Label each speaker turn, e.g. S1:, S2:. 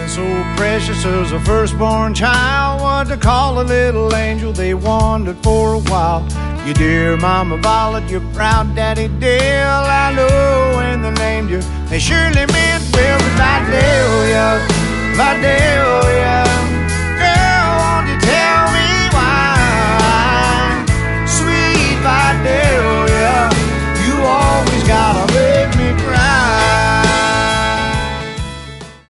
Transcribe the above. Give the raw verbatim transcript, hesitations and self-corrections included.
S1: so precious as a firstborn child. What to call a little angel, they wondered for a while. Your dear Mama Violet, your proud Daddy Dale, I know when they named you, they surely meant well. But that little